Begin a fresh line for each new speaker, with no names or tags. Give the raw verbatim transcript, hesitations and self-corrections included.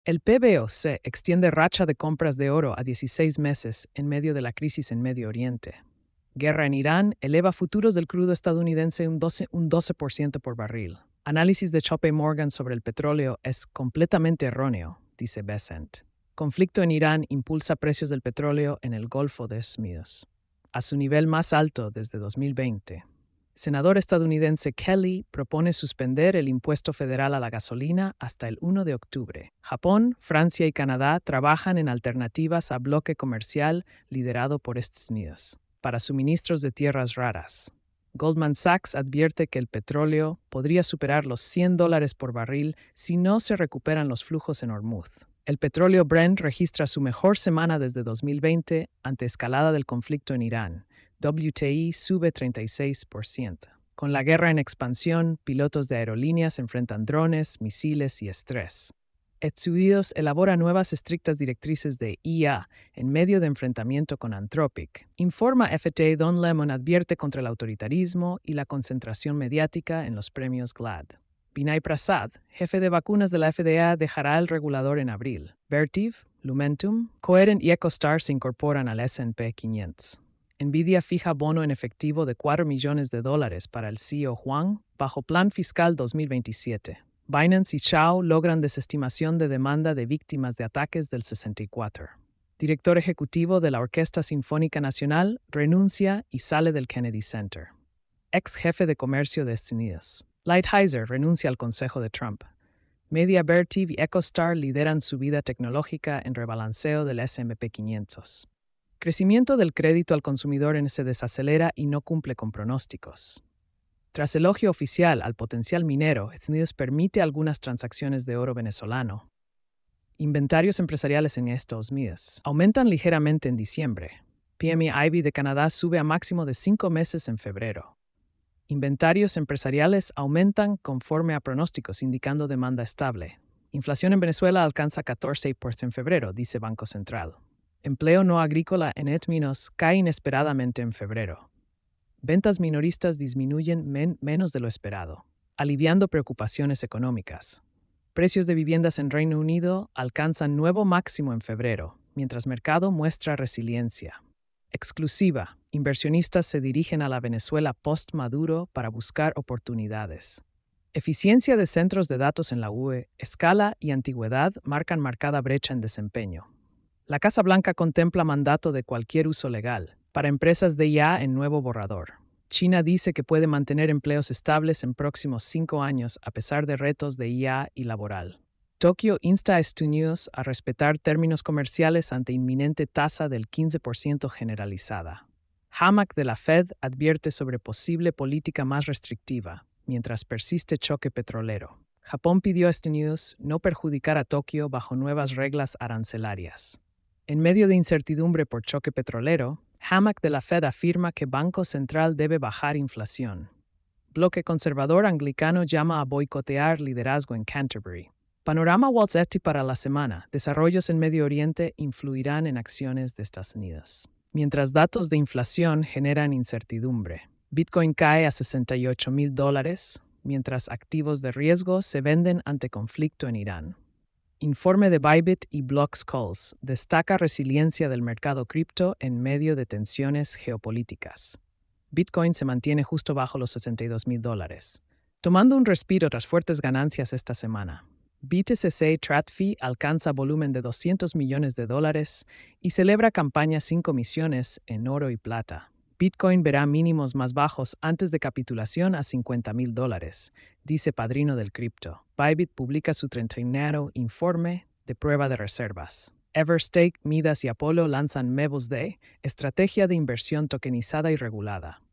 El P B O C extiende racha de compras de oro a dieciséis meses en medio de la crisis en Medio Oriente. Guerra en Irán eleva futuros del crudo estadounidense un doce, un doce por ciento por barril. Análisis de J P Morgan sobre el petróleo es completamente erróneo, dice Besant. Conflicto en Irán impulsa precios del petróleo en el Golfo de Smios a su nivel más alto desde dos mil veinte. Senador estadounidense Kelly propone suspender el impuesto federal a la gasolina hasta el primero de octubre. Japón, Francia y Canadá trabajan en alternativas a bloque comercial liderado por Estados Unidos para suministros de tierras raras. Goldman Sachs advierte que el petróleo podría superar los cien dólares por barril si no se recuperan los flujos en Hormuz. El petróleo Brent registra su mejor semana desde dos mil veinte ante escalada del conflicto en Irán. W T I sube treinta y seis por ciento. Con la guerra en expansión, pilotos de aerolíneas enfrentan drones, misiles y estrés. Estados Unidos elabora nuevas estrictas directrices de I A en medio de enfrentamiento con Anthropic. Informa F T A. Don Lemon advierte contra el autoritarismo y la concentración mediática en los premios GLAAD. Vinay Prasad, jefe de vacunas de la F D A, dejará el regulador en abril. Vertiv, Lumentum, Coherent y EchoStar se incorporan al S and P quinientos. Nvidia fija bono en efectivo de cuatro millones de dólares para el C E O Huang bajo Plan Fiscal dos mil veintisiete. Binance y Shao logran desestimación de demanda de víctimas de ataques del sesenta y cuatro. Director ejecutivo de la Orquesta Sinfónica Nacional renuncia y sale del Kennedy Center. Ex jefe de comercio de Estados Unidos. Lighthizer renuncia al consejo de Trump. Media Vertiv y EchoStar lideran subida tecnológica en rebalanceo del S and P quinientos. Crecimiento del crédito al consumidor se desacelera y no cumple con pronósticos. Tras elogio oficial al potencial minero, Estados Unidos permite algunas transacciones de oro venezolano. Inventarios empresariales en Estados Unidos aumentan ligeramente en diciembre. P M I I B de Canadá sube a máximo de cinco meses en febrero. Inventarios empresariales aumentan conforme a pronósticos, indicando demanda estable. Inflación en Venezuela alcanza catorce por ciento en febrero, dice Banco Central. Empleo no agrícola en Estados Unidos cae inesperadamente en febrero. Ventas minoristas disminuyen men- menos de lo esperado, aliviando preocupaciones económicas. Precios de viviendas en Reino Unido alcanzan nuevo máximo en febrero, mientras mercado muestra resiliencia. Exclusiva, inversionistas se dirigen a la Venezuela post-Maduro para buscar oportunidades. Eficiencia de centros de datos en la U E, escala y antigüedad marcan marcada brecha en desempeño. La Casa Blanca contempla mandato de cualquier uso legal para empresas de I A en nuevo borrador. China dice que puede mantener empleos estables en próximos cinco años a pesar de retos de I A y laboral. Tokio insta a Estados Unidos a respetar términos comerciales ante inminente tasa del quince por ciento generalizada. Hammack de la Fed advierte sobre posible política más restrictiva, mientras persiste choque petrolero. Japón pidió a Estados Unidos no perjudicar a Tokio bajo nuevas reglas arancelarias. En medio de incertidumbre por choque petrolero, Hammack de la Fed afirma que Banco Central debe bajar inflación. Bloque conservador anglicano llama a boicotear liderazgo en Canterbury. Panorama Wall Street para la semana. Desarrollos en Medio Oriente influirán en acciones de Estados Unidos. Mientras datos de inflación generan incertidumbre. Bitcoin cae a sesenta y ocho mil dólares, mientras activos de riesgo se venden ante conflicto en Irán. Informe de Bybit y Blockskulls destaca resiliencia del mercado cripto en medio de tensiones geopolíticas. Bitcoin se mantiene justo bajo los sesenta y dos mil dólares, tomando un respiro tras fuertes ganancias esta semana. B T C C TradFi alcanza volumen de doscientos millones de dólares y celebra campaña sin comisiones en oro y plata. Bitcoin verá mínimos más bajos antes de capitulación a cincuenta mil dólares, dice padrino del cripto. Bybit publica su treinta y nueve informe de prueba de reservas. Everstake, Midas y Apollo lanzan M E V Os D, estrategia de inversión tokenizada y regulada.